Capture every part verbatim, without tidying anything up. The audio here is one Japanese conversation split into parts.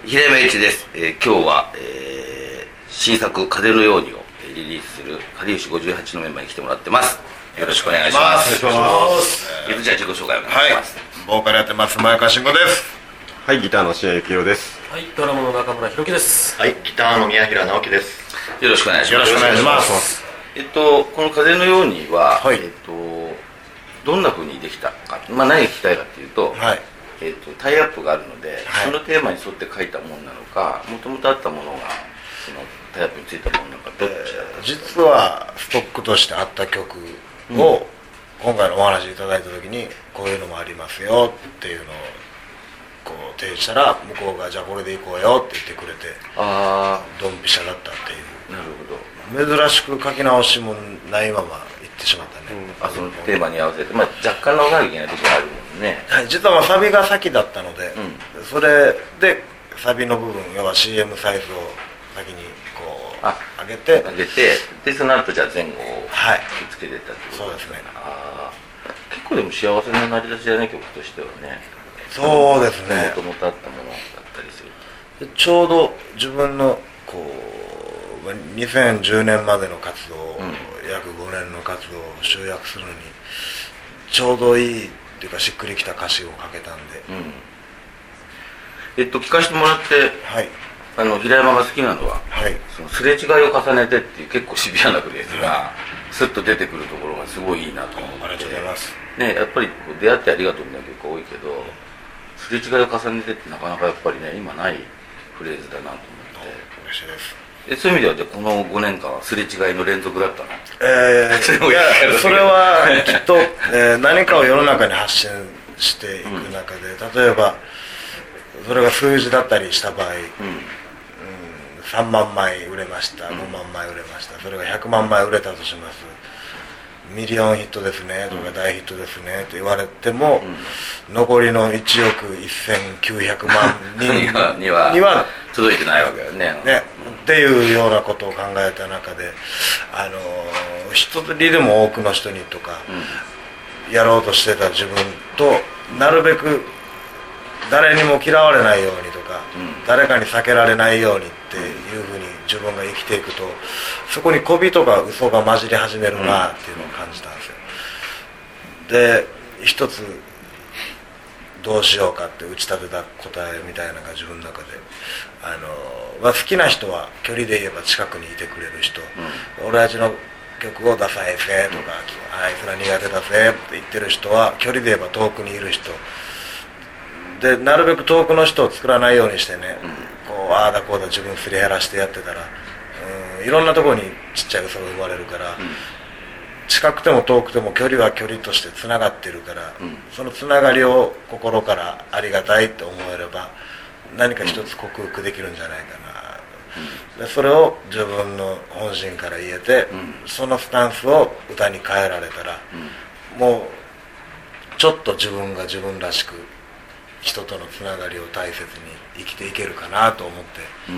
平山一です、えー、今日は、えー、新作風のようにをリリースするかりゆしごじゅうはちのメンバーに来てもらってます。よろしくお願いします。 よろしくお願いします。 えー、じゃあ自己紹介お願いします。 はい、ボーカルやってます前川慎吾です。 はい、ギターの新谷幸宏です。 はい、ドラムの中村弘樹です。 はい、ギターの宮平直樹です。 よろしくお願いします。 よろしくお願いします。 えっとこの風のようには、 はい、 えっとどんな風にできたか、まあ何が聞きたいかっていうと、 はい、 えっとタイアップがあるので、 はい、 そのテーマに沿って書いたものなのか、もともとあったものがそのタイアップについたものなのか、どっちだったんですか？ えー、実はストックとしてあった曲を、うん、今回のお話いただいた時にこういうのもありますよっていうのをこう提示したら、向こうがじゃあこれでいこうよって言ってくれて、 あドンピシャだったっていう。 なるほど。 珍しく書き直しもないまま行ってしまったね、 うん、あそのテーマに合わせて、まあ、若干のなきゃいけない時があるもんね。 はい、実はまあサビが先だったので、うん、それでサビの部分、要は シーエム サイズを先にこう上げて上げて、でその後じゃあ前後をつけてたってこと、 はい、そうですね。 ああ、結構でも幸せな成り立ちじゃない、曲としてはね。 そうですね。 もともとあったものだったりする。 ちょうど自分のこうにせんじゅうねんまでの活動、うん、約ごねんの活動を集約するのにちょうどいいっていうか、しっくりきた歌詞を書けたんで、うん、 えっと聞かせてもらって、 はい、 あの平山が好きなのは、 はい、 そのすれ違いを重ねてっていう結構シビアなフレーズがスッと出てくるところがすごいいいなと思って、 ありがとうございます。 ね、やっぱりこう出会ってありがとうみたいな曲が多いけど、すれ違いを重ねてってなかなかやっぱりね、今ないフレーズだなと思って。 嬉しいです。 え、そういう意味ではこのごねんかんはすれ違いの連続だったの？ えー、いやそれはきっと、えー、何かを世の中に発信していく中で、うん、例えばそれが数字だったりした場合、うんうん、さんまんまい売れました、ごまんまい売れました、それがひゃくまんまい売れたとします。ミリオンヒットですねとか大ヒットですねと言われても、うん、残りのいちおくせんきゅうひゃくまんにんには、には届いてないわけだよね。 ね、っていうようなことを考えた中で、あのー、一人でも多くの人にとか、うん、やろうとしてた自分となるべく誰にも嫌われないようにとか、うん、誰かに避けられないようにっていうふうに自分が生きていくと、そこに媚びとか嘘が混じり始めるなっていうのを感じたんですよ。で、一つどうしようかって打ち立てた答えみたいなのが自分の中で、あの、まあ、好きな人は距離で言えば近くにいてくれる人、うん、俺たちの曲を出さないぜとか、あいつら苦手だぜって言ってる人は距離で言えば遠くにいる人で、なるべく遠くの人を作らないようにしてね、うん、こうああだこうだ自分すり減らしてやってたら、うん、いろんなところにちっちゃい嘘が生まれるから、うん、近くても遠くても距離は距離としてつながってるから、うん、そのつながりを心からありがたいって思えれば何か一つ克服できるんじゃないかな、うん、でそれを自分の本心から言えて、うん、そのスタンスを歌に変えられたら、うん、もうちょっと自分が自分らしく人とのつながりを大切に生きていけるかなと思って、うん、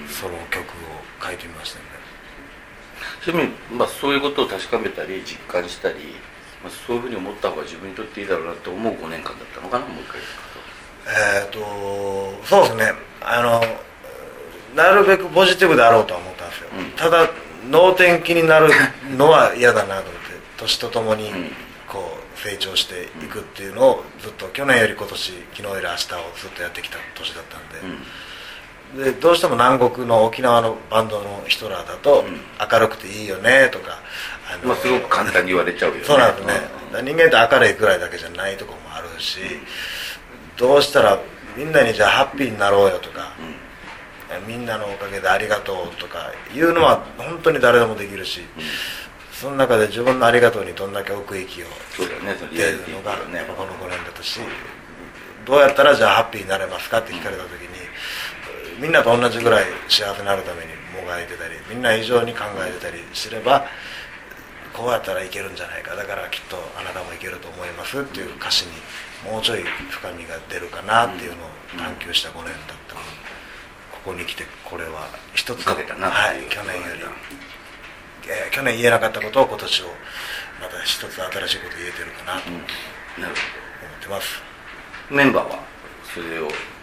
その曲を書いてみましたね。 ちなみに、まあ、そういうことを確かめたり実感したり、まあ、そういうふうに思った方が自分にとっていいだろうなと思うごねんかんだったのかな、もう一回えーとそうですね、あのなるべくポジティブであろうとは思ったんですよ、うん、ただ能天気になるのは嫌だなと思って年とともにこう成長していくっていうのをずっと去年より今年、昨日より明日をずっとやってきた年だったんで、うん、でどうしても南国の沖縄のバンドの人らだと、うん、明るくていいよねとか、 あの、まあ、すごく簡単に言われちゃうよね。 そうなんですね、うん、人間って明るいくらいだけじゃないところもあるし、どうしたらみんなにじゃあハッピーになろうよとか、うん、みんなのおかげでありがとうとかいうのは本当に誰でもできるし、うん、その中で自分のありがとうにどんだけ奥行きを出るのがこのごねんだったし、どうやったらじゃあハッピーになれますかって聞かれた時に、みんなと同じぐらい幸せになるためにもがいてたり、みんな以上に考えてたりすればこうやったらいけるんじゃないか、だからきっとあなたもいけると思いますっていう歌詞にもうちょい深みが出るかなっていうのを探求したごねんだったので、ここに来てこれは一つかけたな、 はい、去年より、えー、去年言えなかったことを今年をまた一つ新しいこと言えてるかなと思ってます、 うん、メンバーはそれを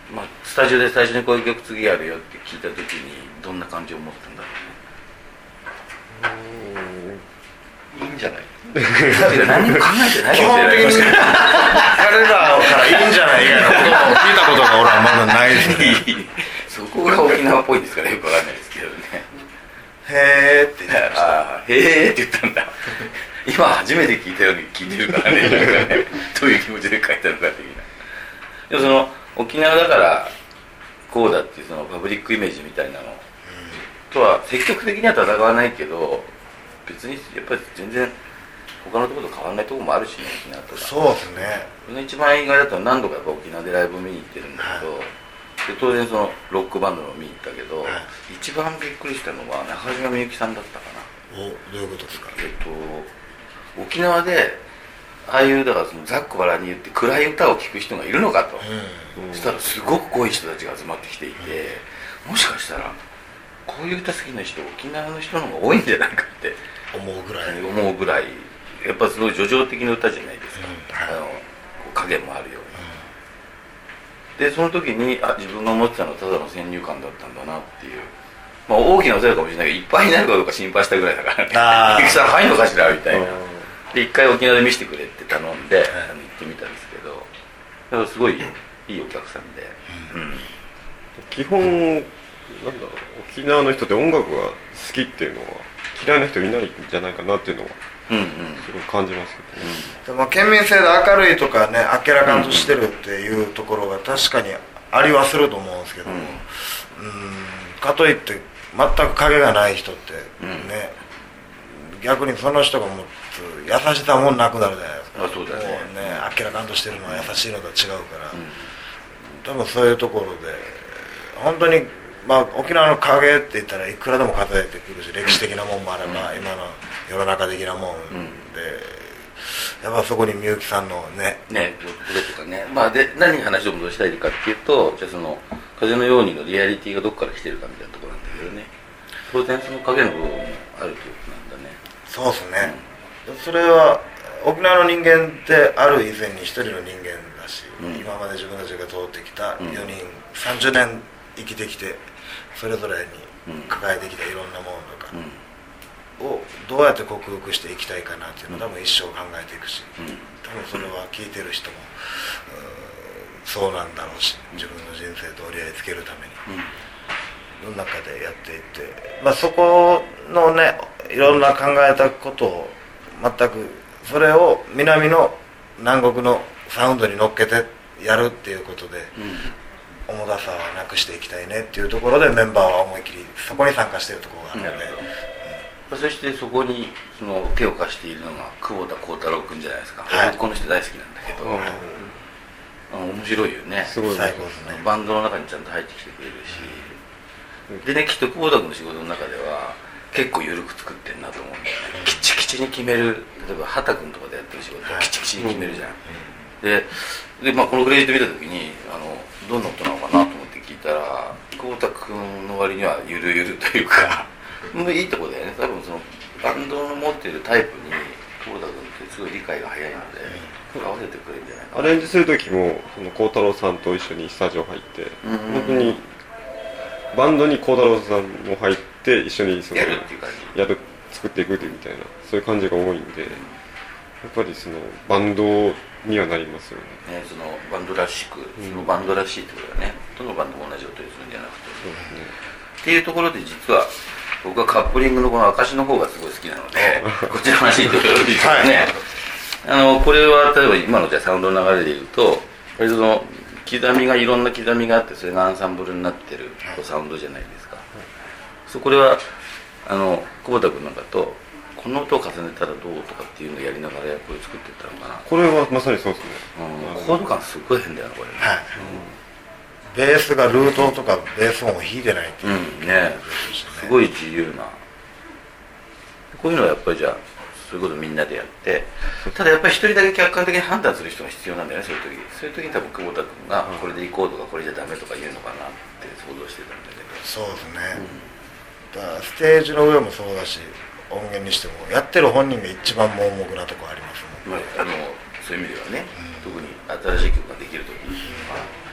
まあ、スタジオで最初にこういう曲次やるよって聞いた時にどんな感じを持ったんだろうね。 いいんじゃない何も考えてない基本的に彼らからいいんじゃない以外のことを聞いたことが俺はまだないですね。 そこが沖縄っぽいですからよくわかんないですけどね。 へーって言ってました。 ああ、へーって言ったんだ。今初めて聞いたように聞いてるからね。なんかねどういう気持ちで書いてあるか的な。でもその沖縄だからこうだっていうそのパブリックイメージみたいなのとは積極的には戦わないけど、別にやっぱり全然他のところと変わらないところもあるしね、沖縄とか。 そうですね。 僕の一番意外だったのは何度かやっぱ沖縄でライブ見に行ってるんだけど、はい、で当然そのロックバンドの見に行ったけど、はい、一番びっくりしたのは中島みゆきさんだったかな。 お、どういうことですか。 えっと沖縄でああいうだからそのざっくばらんに言って暗い歌を聴く人がいるのかと、うん、そしたらすごく濃い人たちが集まってきていて、うん、もしかしたらこういう歌好きな人沖縄の人の方が多いんじゃないかって思うぐらい思うぐらいやっぱすごい叙情的な歌じゃないですか、うん、あのこう影もあるように、うん、でその時にあ自分が思ってたのはただの先入観だったんだなっていう、まあ大きな歌かもしれないけどいっぱいになるかどうか心配したぐらいだからねゆきさん入るのかしらみたいな、で一回沖縄で見せてくれって頼んで、うん、行ってみたんですけどだからすごいいいお客さんで、うんうん、 基本なんだろう沖縄の人って音楽が好きっていうのは嫌いな人いないんじゃないかなっていうのはうんうん、 すごい感じますけどね、 うん、でも県民性で明るいとかね明らかんとしてるっていうところが確かにありはすると思うんですけども、うん、うんかといって全く影がない人ってね、うん、逆にその人が持つ優しさもなくなるじゃないですか。 あそうだね、 もうね明らかんとしてるのは優しいのとは違うから、うん、多分そういうところで本当にまあ、沖縄の影って言ったらいくらでも数えてくるし歴史的なもんもあれば、うん、今の世の中的なもんで、うん、やっぱそこにみゆきさんのねねこれとかね、まあ、で何に話を戻したいかっていうとじゃあその風のようにのリアリティがどこから来てるかみたいなところなんだけどね当然その影の部分もあるということなんだね。 そうですね、うん、それは沖縄の人間ってある以前に一人の人間だし、うん、今まで自分たちが通ってきたよにん、うん、さんじゅうねん生きてきてそれぞれに抱えてきたいろんなものとかをどうやって克服していきたいかなっていうのを多分一生考えていくし、多分それは聞いてる人もそうなんだろうし自分の人生と折り合いつけるためにの中でやっていって、まあ、そこのねいろんな考えたことを全くそれを南の南国のサウンドに乗っけてやるっていうことで、重たさはなくしていきたいねっていうところでメンバーは思い切りそこに参加しているところがあるので、 うん、そしてそこにその手を貸しているのが久保田幸太郎君じゃないですか、 はい、 僕この人大好きなんだけど、はい、あの面白いよねすごい最高ですね。 バンドの中にちゃんと入ってきてくれるし、でねきっと久保田君の仕事の中では結構緩く作ってるなと思うんだよね。きちきちに決める、例えば畑君とかでやってる仕事はきちきちに決めるじゃん、でで、まあ、このクレジット見た時にあのどんな音なのかなと思って聞いたら久保田君の割にはゆるゆるというかもういいとこだよね。多分そのバンドの持っているタイプに久保田君ってすごい理解が早いので合わせてくれるんじゃないかな。 アレンジする時もその幸太郎さんと一緒にスタジオ入って、うん、本当にバンドに幸太郎さんも入って一緒にそのやるっていう感じやる作っていくみたいなそういう感じが多いんで、やっぱりそのバンドにはなりますよね。 ね、そのバンドらしく、そのバンドらしいってことだね。どのバンドも同じ音にするんじゃなくて、そうですね。っていうところで実は僕はカップリングのこの証の方がすごい好きなのでこっちの話にとってもいいですよね。あのこれは例えば今のじゃサウンドの流れでいうと割とその刻みがいろんな刻みがあってそれがアンサンブルになってるサウンドじゃないですか。そうこれはあの久保田君なんかとこの音を重ねたらどうとかっていうのをやりながらこれ作っていったのかな。 これはまさにそうですね、 うん、コード感すっごい変だよなこれ、ね、 はい、うん、ベースがルートとかベース音を弾いてないっていう、 うん、ねすごい自由なこういうのはやっぱりじゃあそういうことみんなでやってただやっぱり一人だけ客観的に判断する人が必要なんだよね。そういう時そういう時に多分久保田君がこれでいこうとかこれじゃダメとか言うのかなって想像してたんだけど。 そうですね、うん、だからステージの上もそうだし音源にしてもやってる本人が一番盲目なとこありますもん、 まあ、あのそういう意味ではね、うん、特に新しい曲ができる時には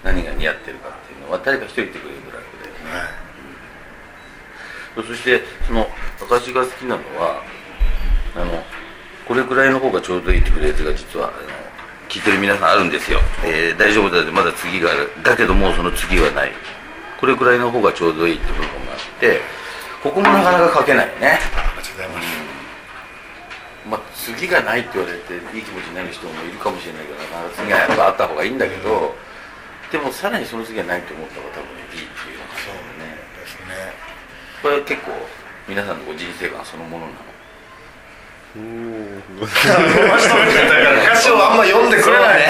何が似合ってるかっていうのは誰か一人言ってくれるぐらいで、ね、はい、そしてその私が好きなのはあのこれくらいの方がちょうどいいってフレーズが実はあの聞いてる皆さんあるんですよ、えー、大丈夫だってまだ次がある、だけどもうその次はない、これくらいの方がちょうどいいって部分があって、ここもなかなか書けないね。 ありがとうございます、 うん、まあ、次がないって言われていい気持ちになる人もいるかもしれないけど、なかなか次がやっぱあった方がいいんだけど、うん、でもさらにその次がないと思った方が多分いいっていうのがね。 そうですね。 これは結構皆さんのこう人生観そのものなの。 うーん歌詞をあんま読んでくれない、ね、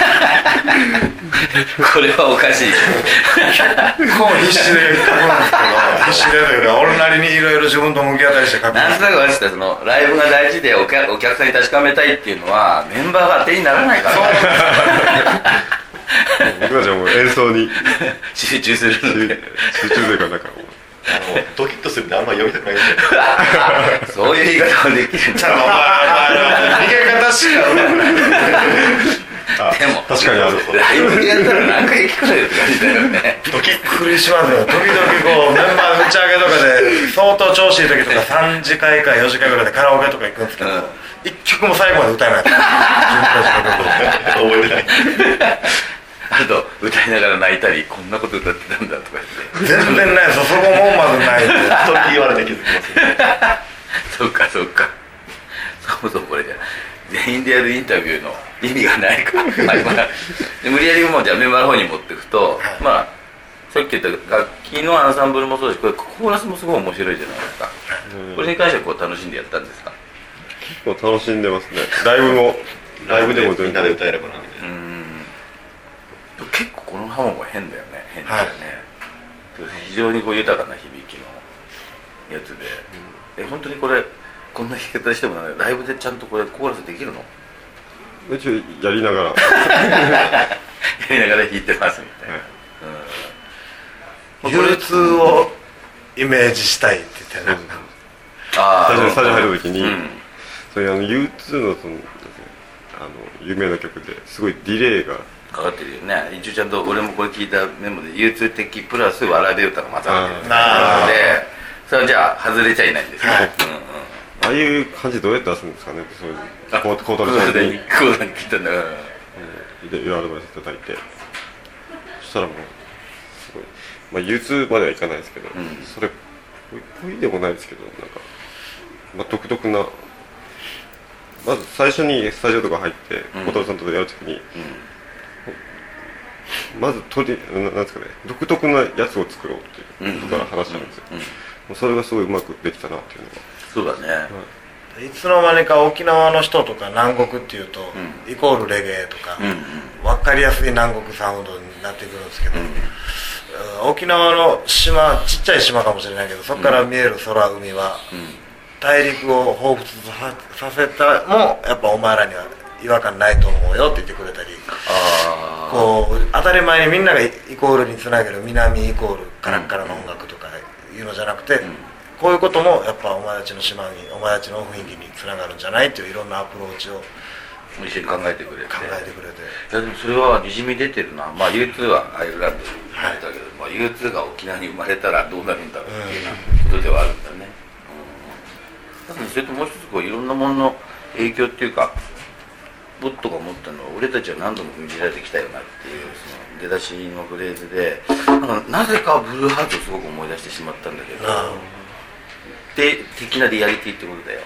これはおかしいこう必死で書くんですけど、必死でというか俺なりにいろいろ自分と向き合ったりして書く。 なんとなく私たちのライブが大事でお客、お客さんに確かめたいっていうのはメンバーが当てにならないから僕たちはもう演奏に集中するので集中というかなんかもうあのドキッとするんであんまり読みたくないんですよそういう言い方もできるんだ。 逃げ方しかうまくないでも確かにあるライブでやったら何回聞くのよって感じだよね。 ドキックリしますよ。時々こうメンバー打ち上げとかで相当調子いい時とかさんじかいかよじかいぐらいでカラオケとか行くんですけど、うん、いっきょくも最後まで歌えない覚えてないあと歌いながら泣いたり、こんなこと歌ってたんだとか言って全然ないです。そこもまずないってそれ言われて気づきますそうかそうか、そもそもこれじゃ全員でやるインタビューの意味がないか無理やりもうじゃあメンバーの方に持っていくと、はい、まあさっき言った楽器のアンサンブルもそうだし、これコーラスもすごい面白いじゃないですか、うん、これに関してはこう楽しんでやったんですか？ 結構楽しんでますね。ライブもライブでもみんなで歌えればなみたいな。 うん、結構このハモも変だよね。変だよね、はい、非常にこう豊かな響きのやつで、うん、え本当にこれこんな弾き方してもない、ライブでちゃんとこれコーラスできるの？ 一応やりながらやりながら弾いてますみたいな、 はい、うん、ユーツー をイメージしたいって言ってね、 あ最初にスタジオ入る時に、うん、そういうあの ユーツー のそのあの有名な曲ですごいディレイがかかってるよね。一応ちゃんと俺もこれ聞いたメモで ユーツー 的プラスわらべ歌が混ざってるので、それはじゃあ外れちゃいないんですね、はい、うんうん、 ああいう感じどうやって出すんですかね。そういうコートのさんにコートに聞いたんだから、 うん、いろいろアドバイスいただいて、そしたらもうすごい、まあ ユーツー まではいかないですけど、うん、それっぽいでもないですけど、なんか、まあ、独特な、まず最初にスタジオとか入って小太郎さんとやるときに、うん、まずとりなんですかね、独特なやつを作ろうっていうことから話したんですよ、うんうんうんうん、それがすごいうまくできたなっていうのが。 そうだね、 はい、いつの間にか沖縄の人とか南国っていうと、うん、イコールレゲエとか、うんうん、分かりやすい南国サウンドになってくるんですけど、うん、沖縄の島、ちっちゃい島かもしれないけど、そこから見える空海は、うん、大陸を彷彿させたもやっぱお前らには違和感ないと思うよって言ってくれたり、あこう当たり前にみんながイコールにつなげる南イコールカラッカラの音楽とかいうのじゃなくて、うん、こういうこともやっぱお前たちの島にお前たちの雰囲気につながるんじゃないっていういろんなアプローチを一緒に考えてくれて考えてくれて、 いやでもそれはにじみ出てるな。まあ ユーツー はアイルランドに生まれたけど、はい、まあ、ユーツー が沖縄に生まれたらどうなるんだろうっていうようなことではあるんだね、うん、だからそれともう一つこういろんなものの影響っていうかボットが持ったのは俺たちは何度も踏み入れられてきたよなっていうその出だしのフレーズで、なんかなぜかブルーハーツをすごく思い出してしまったんだけど、で的なリアリティってことだよ、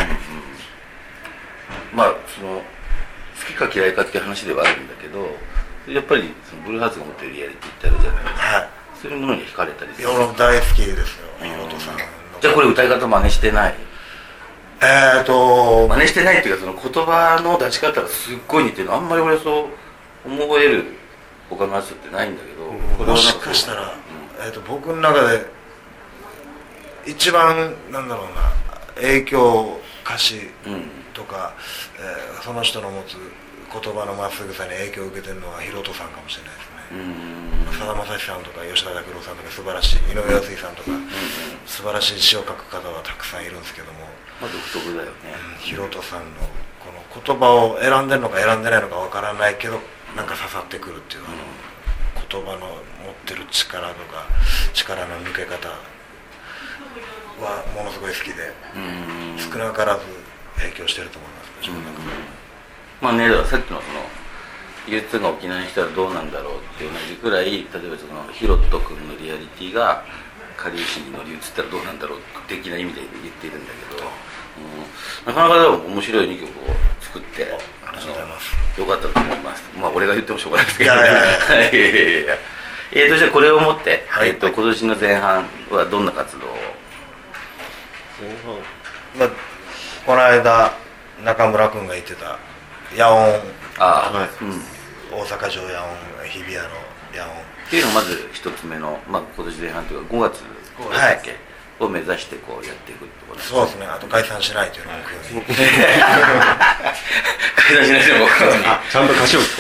うん、まあその好きか嫌いかっていう話ではあるんだけど、やっぱりそのブルーハーツが持ってるリアリティってあるじゃないですか、はい、そういうものに惹かれたりする。 俺も大好きですよ、ヒロトさん。 じゃあこれ歌い方真似してない？ えーと真似してないっていうか、その言葉の出し方がすっごい似てるの。あんまり俺そう思える他の人ってないんだけど、 うん、もしかしたら、うん、えーと僕の中で一番なんだろうな影響歌詞とか、うん、えー、その人の持つ言葉のまっすぐさに影響を受けてるのはヒロトさんかもしれないですね。さだまさしさんとか吉田拓郎さんとか素晴らしい、井上陽水さんとか、うん、素晴らしい詩を書く方はたくさんいるんですけども、 まあ、独特だよね、 うん、ヒロトさんのこの言葉を選んでるのか選んでないのかわからないけどなんか刺さってくるっていう、あの言葉の持ってる力とか力の抜け方はものすごい好きで、少なからず影響してると思います自分の中で。 まあね、だからさっきのそのユーツーが沖縄にしたらどうなんだろうって同じくらい、例えばそのヒロト君のリアリティがかりゆしに乗り移ったらどうなんだろう的な意味で言っているんだけど、うん、なかなかでも面白いにきょくを作ってありがとうございます。 よかったと思います。まあ俺が言ってもしょうがないですけど、 いやいやいやいやいやいやえーとじゃあこれをもって、 はいえーと今年の前半はどんな活動を？ 前半まあ、この間中村君が言ってた野音、 ああ、 はいうん、 大阪城野音、日比谷の野音っていうのがまず一つ目の、まあ、今年前半というかごがつだっけ、を目指してこうやっていくってことですね。 そうですね。あと解散しないというのを目標に解散しないでもちゃんと歌詞を聞こ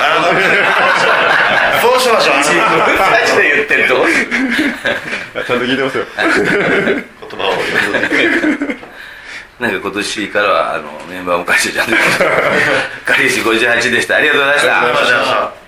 そうしましょう。 最初で言ってるとうちゃんと聞いてますよ言葉を読んでなんか今年からはあのメンバーも会社じゃんかりゆしごじゅうはちでした。ありがとうございました。 ありがとうございました。